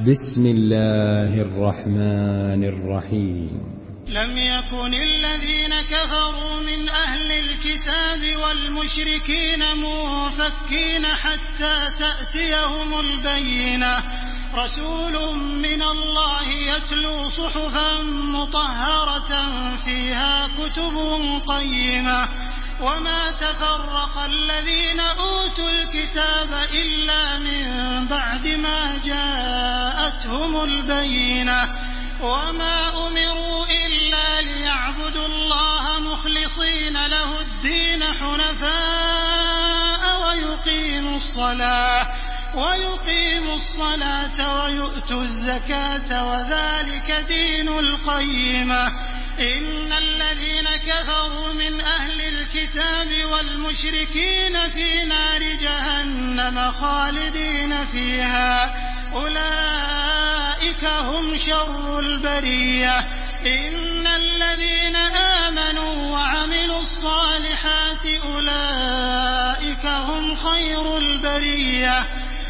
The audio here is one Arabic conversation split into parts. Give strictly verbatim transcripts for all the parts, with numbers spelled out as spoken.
بسم الله الرحمن الرحيم. لم يكن الذين كفروا من أهل الكتاب والمشركين منفكين حتى تأتيهم البينة رسول من الله يتلو صحفا مطهرة فيها كتب قيمة وما تفرق الذين أوتوا الكتاب إلا من بعد ما جاءتهم البينة وما أمروا إلا ليعبدوا الله مخلصين له الدين حنفاء ويقيموا الصلاة ويقيموا الصلاة ويؤتوا الزكاة وذلك دين القيمة. إن الذين كفروا من أهل الكتاب والمشركين في نار جهنم خالدين فيها أولئك هم شر البرية. إن الذين آمنوا وعملوا الصالحات أولئك هم خير البرية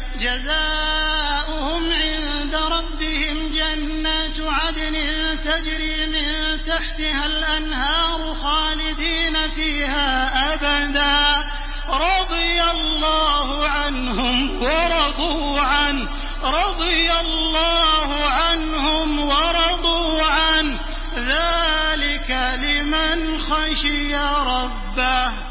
جزاؤهم عند ربهم جنات عدن تجري من تحتها الأنهار خالدين فيها أبدا رضي الله عنهم ورضوا عنه رضي الله عنهم ورضوا عنه ذلك لمن خشي ربه.